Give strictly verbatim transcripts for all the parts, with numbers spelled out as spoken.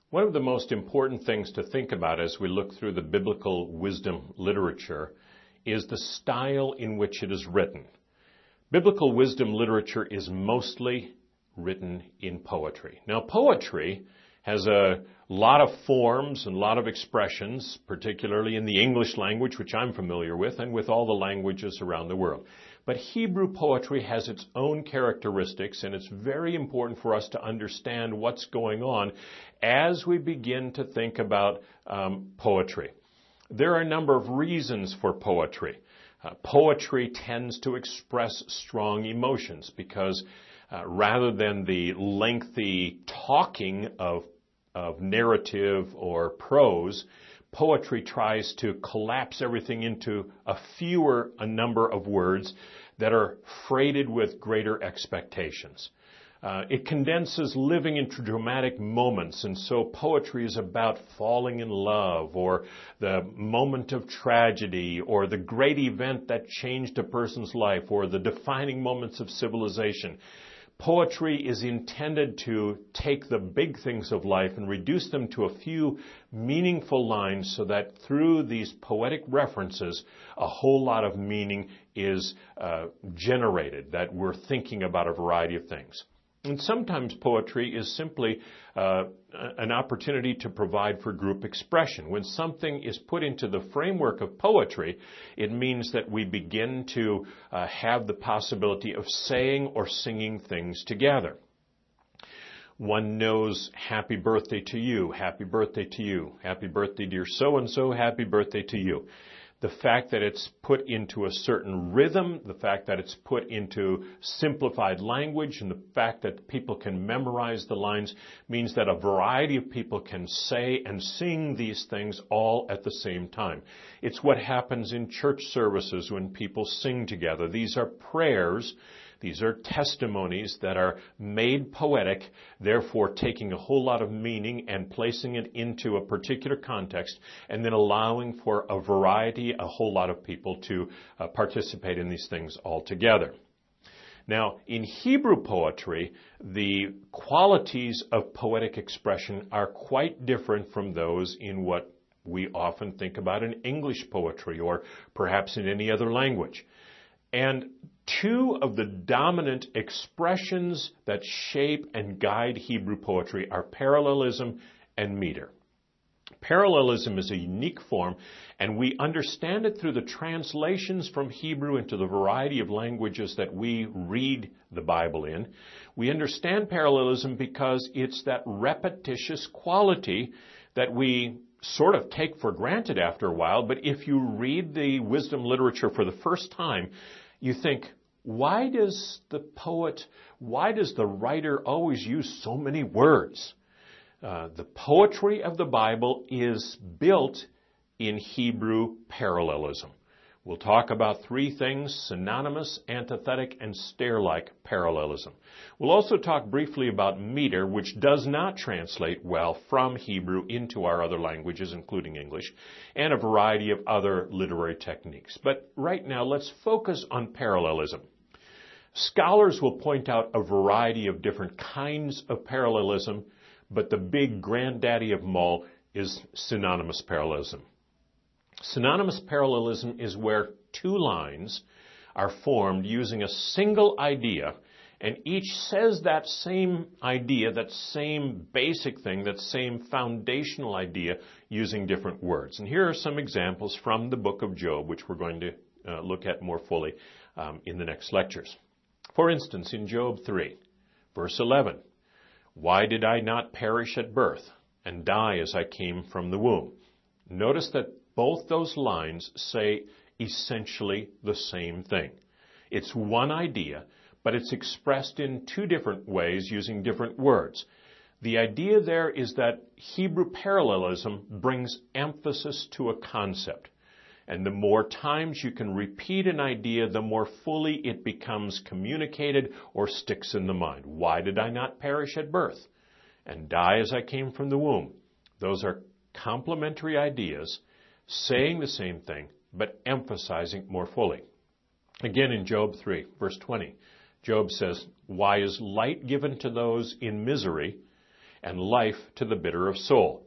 One of the most important things to think about as we look through the biblical wisdom literature is the style in which it is written. Biblical wisdom literature is mostly written in poetry. Now, poetry has a lot of forms and a lot of expressions, particularly in the English language, which I'm familiar with, and with all the languages around the world. But Hebrew poetry has its own characteristics, and it's very important for us to understand what's going on as we begin to think about um, poetry. There are a number of reasons for poetry. Uh, poetry tends to express strong emotions because uh, rather than the lengthy talking of of narrative or prose, poetry tries to collapse everything into a fewer a number of words that are freighted with greater expectations. Uh, it condenses living into dramatic moments, and so poetry is about falling in love or the moment of tragedy or the great event that changed a person's life or the defining moments of civilization. Poetry is intended to take the big things of life and reduce them to a few meaningful lines so that through these poetic references, a whole lot of meaning is uh, generated, that we're thinking about a variety of things. And sometimes poetry is simply uh, an opportunity to provide for group expression. When something is put into the framework of poetry, it means that we begin to uh, have the possibility of saying or singing things together. One knows happy birthday to you, happy birthday to you, happy birthday dear so-and-so, happy birthday to you. The fact that it's put into a certain rhythm, the fact that it's put into simplified language, and the fact that people can memorize the lines means that a variety of people can say and sing these things all at the same time. It's what happens in church services when people sing together. These are prayers. These are testimonies that are made poetic, therefore taking a whole lot of meaning and placing it into a particular context, and then allowing for a variety, a whole lot of people to uh, participate in these things all together. Now, in Hebrew poetry, the qualities of poetic expression are quite different from those in what we often think about in English poetry or perhaps in any other language. And two of the dominant expressions that shape and guide Hebrew poetry are parallelism and meter. Parallelism is a unique form, and we understand it through the translations from Hebrew into the variety of languages that we read the Bible in. We understand parallelism because it's that repetitious quality that we sort of take for granted after a while, but if you read the wisdom literature for the first time, you think, why does the poet, why does the writer always use so many words? Uh, the poetry of the Bible is built in Hebrew parallelism. We'll talk about three things: synonymous, antithetic, and stair-like parallelism. We'll also talk briefly about meter, which does not translate well from Hebrew into our other languages, including English, and a variety of other literary techniques. But right now, let's focus on parallelism. Scholars will point out a variety of different kinds of parallelism, but the big granddaddy of them all is synonymous parallelism. Synonymous parallelism is where two lines are formed using a single idea, and each says that same idea, that same basic thing, that same foundational idea using different words. And here are some examples from the book of Job, which we're going to uh, look at more fully um, in the next lectures. For instance, in Job three, verse eleven, "Why did I not perish at birth and die as I came from the womb?" Notice that both those lines say essentially the same thing. It's one idea, but it's expressed in two different ways using different words. The idea there is that Hebrew parallelism brings emphasis to a concept. And the more times you can repeat an idea, the more fully it becomes communicated or sticks in the mind. Why did I not perish at birth and die as I came from the womb? Those are complementary ideas, saying the same thing, but emphasizing more fully. Again, in Job three, verse twenty, Job says, "Why is light given to those in misery, and life to the bitter of soul.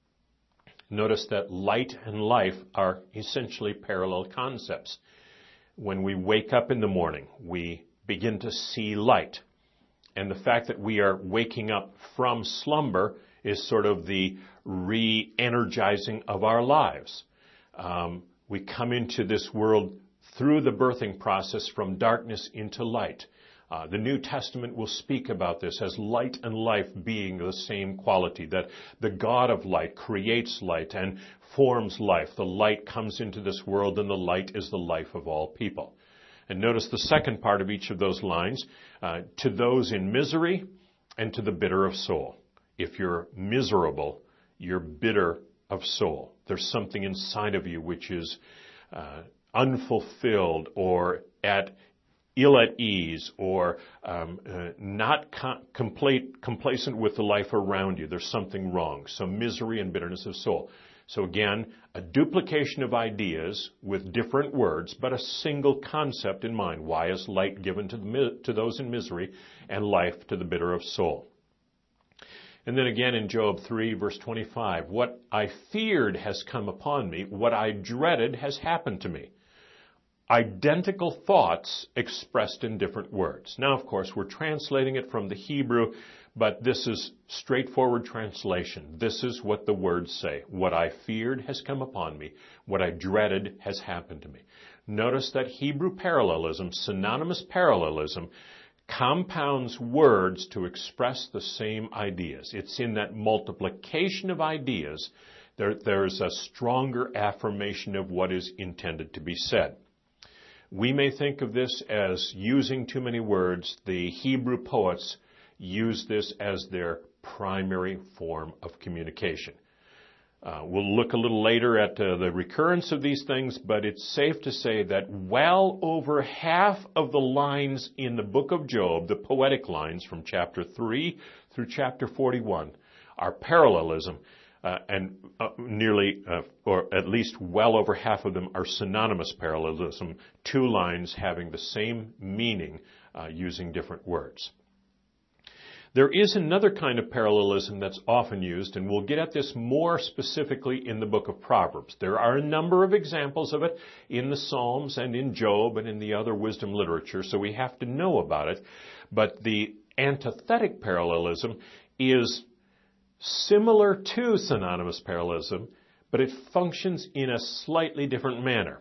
Notice that light and life are essentially parallel concepts. When we wake up in the morning, we begin to see light. And the fact that we are waking up from slumber is sort of the re-energizing of our lives. Um, we come into this world through the birthing process from darkness into light. Uh, the New Testament will speak about this as light and life being the same quality, that the God of light creates light and forms life. The light comes into this world, and the light is the life of all people. And notice the second part of each of those lines, uh, to those in misery and to the bitter of soul. If you're miserable, you're bitter of soul. There's something inside of you which is uh, unfulfilled or at ill at ease or um, uh, not com- complete, complacent with the life around you. There's something wrong. So misery and bitterness of soul. So again, a duplication of ideas with different words, but a single concept in mind. Why is light given to, the, to those in misery and life to the bitter of soul? And then again in Job three, verse twenty-five, what I feared has come upon me, what I dreaded has happened to me. Identical thoughts expressed in different words. Now, of course, we're translating it from the Hebrew, but this is straightforward translation. This is what the words say. What I feared has come upon me. What I dreaded has happened to me. Notice that Hebrew parallelism, synonymous parallelism, compounds words to express the same ideas. It's in that multiplication of ideas there, there's a stronger affirmation of what is intended to be said. We may think of this as using too many words. The Hebrew poets use this as their primary form of communication. Uh, we'll look a little later at uh, the recurrence of these things, but it's safe to say that well over half of the lines in the book of Job, the poetic lines from chapter three through chapter forty-one, are parallelism. Uh, and uh, nearly, uh, or at least well over half of them are synonymous parallelism, two lines having the same meaning uh, using different words. There is another kind of parallelism that's often used, and we'll get at this more specifically in the book of Proverbs. There are a number of examples of it in the Psalms and in Job and in the other wisdom literature, so we have to know about it. But the antithetic parallelism is similar to synonymous parallelism, but it functions in a slightly different manner.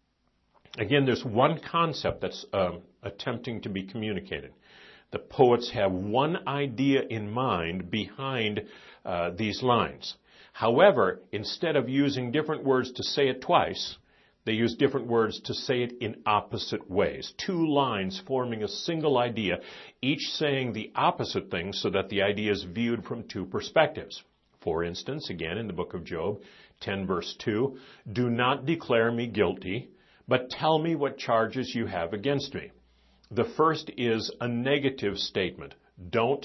Again, there's one concept that's um, attempting to be communicated. The poets have one idea in mind behind uh, these lines. However, instead of using different words to say it twice, they use different words to say it in opposite ways. Two lines forming a single idea, each saying the opposite thing so that the idea is viewed from two perspectives. For instance, again in the book of Job, ten verse two, do not declare me guilty, but tell me what charges you have against me. The first is a negative statement. Don't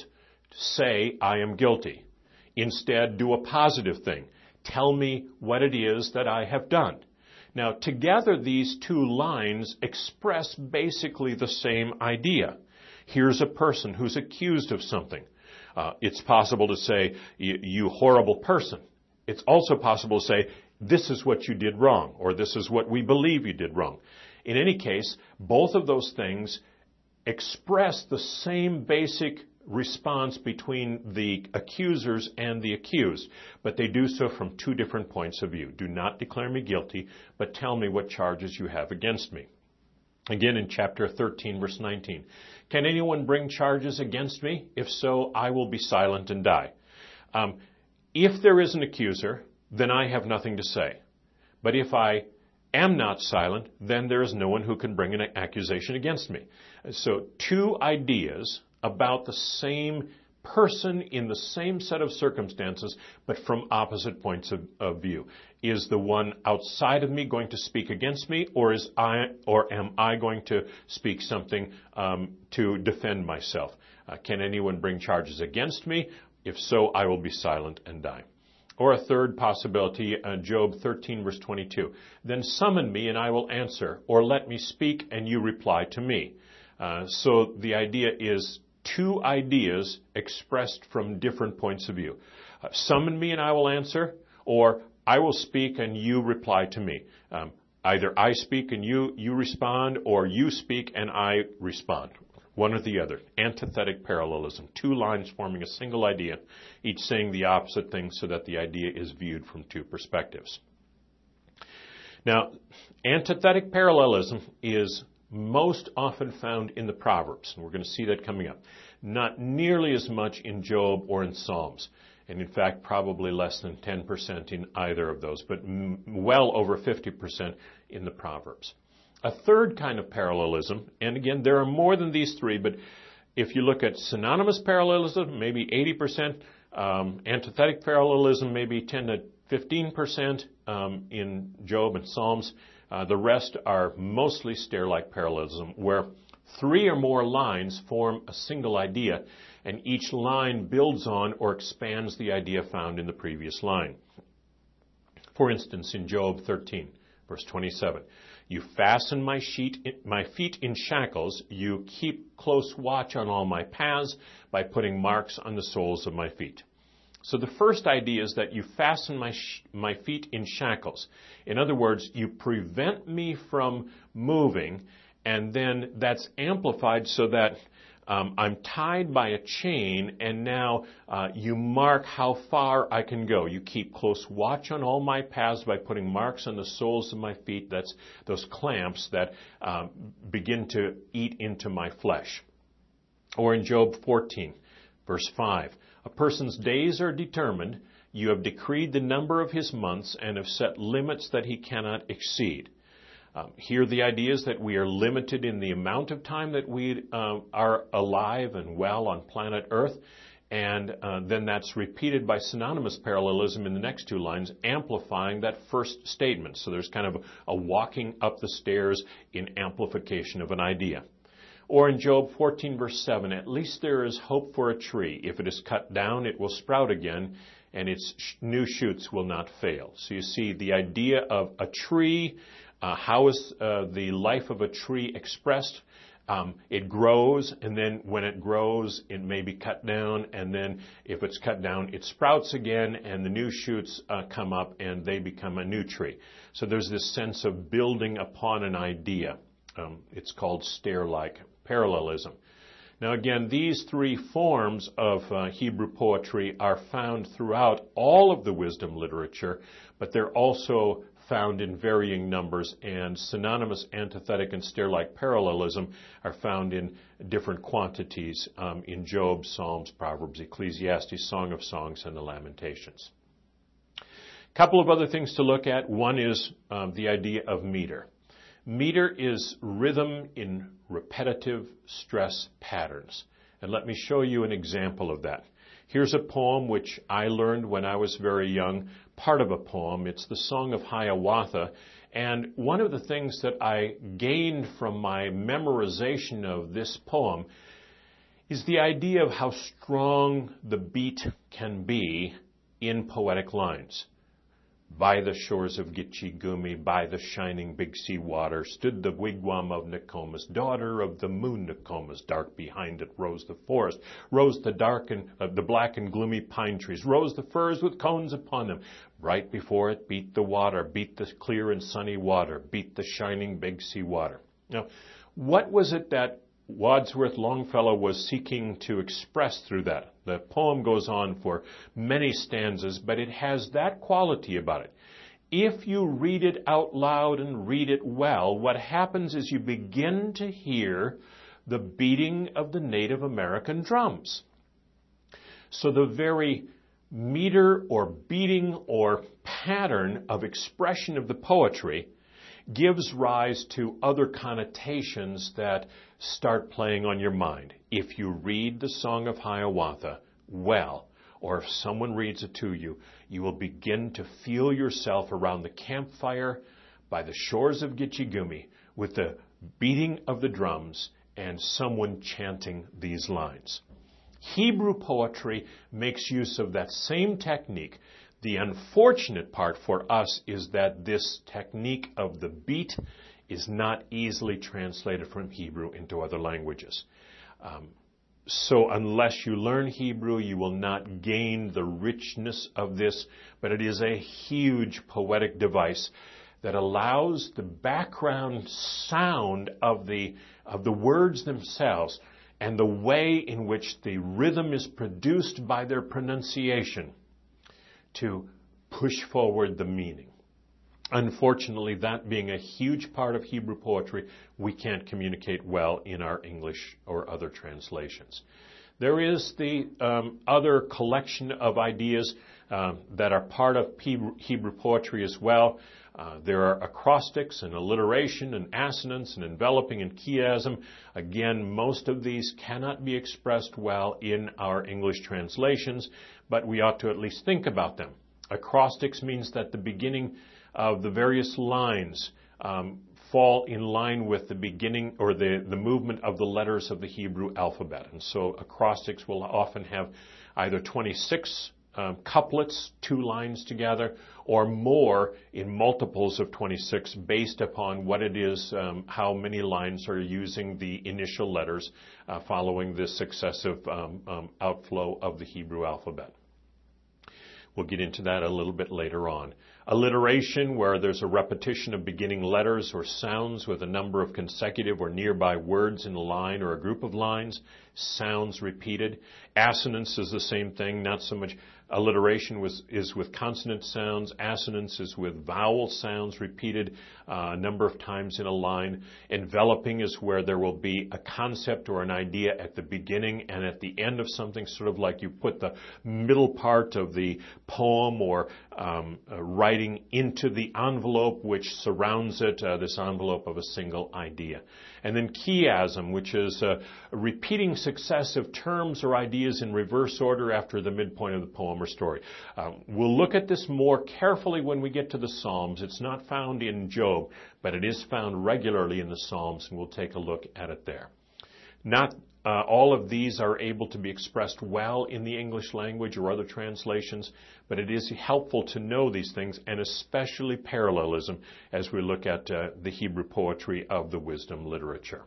say I am guilty. Instead, do a positive thing. Tell me what it is that I have done. Now, together, these two lines express basically the same idea. Here's a person who's accused of something. Uh, it's possible to say, you horrible person. It's also possible to say, this is what you did wrong, or this is what we believe you did wrong. In any case, both of those things express the same basic response between the accusers and the accused, but they do so from two different points of view. Do not declare me guilty, but tell me what charges you have against me. Again in chapter thirteen, verse nineteen. Can anyone bring charges against me? If so, I will be silent and die. Um, if there is an accuser, then I have nothing to say. But if I am not silent, then there is no one who can bring an accusation against me. So two ideas about the same person in the same set of circumstances, but from opposite points of, of view. Is the one outside of me going to speak against me, or is I, or am I going to speak something um, to defend myself? Uh, can anyone bring charges against me? If so, I will be silent and die. Or a third possibility, uh, Job thirteen, verse twenty-two. Then summon me and I will answer, or let me speak and you reply to me. Uh, so the idea is two ideas expressed from different points of view. Uh, summon me and I will answer, or I will speak and you reply to me. Um, either I speak and you, you respond, or you speak and I respond. One or the other. Antithetic parallelism. Two lines forming a single idea, each saying the opposite thing so that the idea is viewed from two perspectives. Now, antithetic parallelism is most often found in the Proverbs, and we're going to see that coming up. Not nearly as much in Job or in Psalms, and in fact probably less than ten percent in either of those, but m- well over fifty percent in the Proverbs. A third kind of parallelism, and again, there are more than these three, but if you look at synonymous parallelism, maybe eighty percent, um, antithetic parallelism, maybe ten to fifteen percent um, in Job and Psalms. Uh, the rest are mostly stair-like parallelism, where three or more lines form a single idea, and each line builds on or expands the idea found in the previous line. For instance, in Job thirteen, verse twenty-seven, you fasten my, sheet, my feet in shackles, you keep close watch on all my paths by putting marks on the soles of my feet. So the first idea is that you fasten my, sh- my feet in shackles. In other words, you prevent me from moving, and then that's amplified so that um, I'm tied by a chain, and now uh, you mark how far I can go. You keep close watch on all my paths by putting marks on the soles of my feet. That's those clamps that um, begin to eat into my flesh. Or in Job fourteen, verse five, a person's days are determined. You have decreed the number of his months and have set limits that he cannot exceed. Um, here the idea is that we are limited in the amount of time that we uh, are alive and well on planet Earth, and uh, then that's repeated by synonymous parallelism in the next two lines, amplifying that first statement. So there's kind of a, a walking up the stairs in amplification of an idea. Or in Job fourteen, verse seven, at least there is hope for a tree. If it is cut down, it will sprout again, and its sh- new shoots will not fail. So you see the idea of a tree. Uh, how is uh, the life of a tree expressed? Um, it grows, and then when it grows, it may be cut down, and then if it's cut down, it sprouts again, and the new shoots uh, come up, and they become a new tree. So there's this sense of building upon an idea. Um, it's called stair-like parallelism. Now again, these three forms of uh, Hebrew poetry are found throughout all of the wisdom literature, but they're also found in varying numbers, and synonymous, antithetic, and stair-like parallelism are found in different quantities um, in Job, Psalms, Proverbs, Ecclesiastes, Song of Songs, and the Lamentations. A couple of other things to look at. One is um, the idea of meter. Meter is rhythm in repetitive stress patterns. And let me show you an example of that. Here's a poem which I learned when I was very young, part of a poem. It's the Song of Hiawatha. And one of the things that I gained from my memorization of this poem is the idea of how strong the beat can be in poetic lines. By the shores of Gitche Gumee, by the shining Big Sea water, stood the wigwam of Nokomis, daughter of the moon Nokomis. Dark behind it rose the forest, rose the dark and uh, the black and gloomy pine trees, rose the firs with cones upon them. Right before it beat the water, beat the clear and sunny water, beat the shining Big Sea water. Now, what was it that Wadsworth Longfellow was seeking to express through that? The poem goes on for many stanzas, but it has that quality about it. If you read it out loud and read it well, what happens is you begin to hear the beating of the Native American drums. So the very meter or beating or pattern of expression of the poetry gives rise to other connotations that start playing on your mind. If you read the Song of Hiawatha well, or if someone reads it to you, you will begin to feel yourself around the campfire by the shores of Gitche Gumee with the beating of the drums and someone chanting these lines. Hebrew poetry makes use of that same technique. The unfortunate part for us is that this technique of the beat is not easily translated from Hebrew into other languages. Um, so unless you learn Hebrew, you will not gain the richness of this, but it is a huge poetic device that allows the background sound of the, of the words themselves and the way in which the rhythm is produced by their pronunciation to push forward the meaning. Unfortunately, that being a huge part of Hebrew poetry, we can't communicate well in our English or other translations. There is the um, other collection of ideas um, that are part of Hebrew poetry as well. Uh, there are acrostics and alliteration and assonance and enveloping and chiasm. Again, most of these cannot be expressed well in our English translations, but we ought to at least think about them. Acrostics means that the beginning of the various lines um, fall in line with the beginning or the, the movement of the letters of the Hebrew alphabet. And so acrostics will often have either twenty-six um, couplets, two lines together, or more in multiples of twenty-six based upon what it is, um, how many lines are using the initial letters uh, following the successive um, um, outflow of the Hebrew alphabet. We'll get into that a little bit later on. Alliteration, where there's a repetition of beginning letters or sounds with a number of consecutive or nearby words in a line or a group of lines, sounds repeated. Assonance is the same thing, not so much. Alliteration was, is with consonant sounds. Assonance is with vowel sounds repeated uh, a number of times in a line. Enveloping is where there will be a concept or an idea at the beginning and at the end of something, sort of like you put the middle part of the poem or um, uh, writing into the envelope which surrounds it, uh, this envelope of a single idea. And then chiasm, which is uh, repeating successive terms or ideas in reverse order after the midpoint of the poem or story. Um, we'll look at this more carefully when we get to the Psalms. It's not found in Job, but it is found regularly in the Psalms, and we'll take a look at it there. Not uh, all of these are able to be expressed well in the English language or other translations, but it is helpful to know these things, and especially parallelism as we look at uh, the Hebrew poetry of the wisdom literature.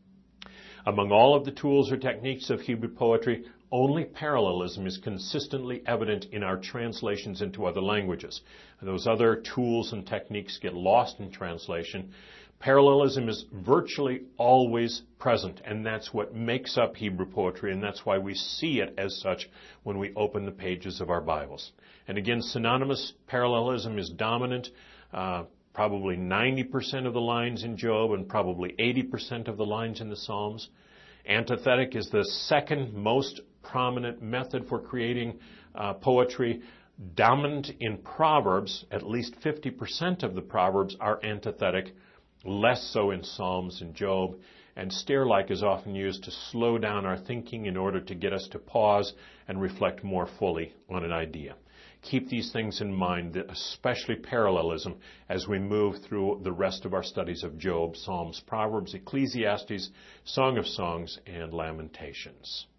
Among all of the tools or techniques of Hebrew poetry, only parallelism is consistently evident in our translations into other languages. Those other tools and techniques get lost in translation. Parallelism is virtually always present, and that's what makes up Hebrew poetry, and that's why we see it as such when we open the pages of our Bibles. And again, synonymous parallelism is dominant. Uh, probably ninety percent of the lines in Job and probably eighty percent of the lines in the Psalms. Antithetic is the second most prominent method for creating uh, poetry. Dominant in Proverbs, at least fifty percent of the Proverbs are antithetic, less so in Psalms and Job. And stare-like is often used to slow down our thinking in order to get us to pause and reflect more fully on an idea. Keep these things in mind, especially parallelism, as we move through the rest of our studies of Job, Psalms, Proverbs, Ecclesiastes, Song of Songs, and Lamentations.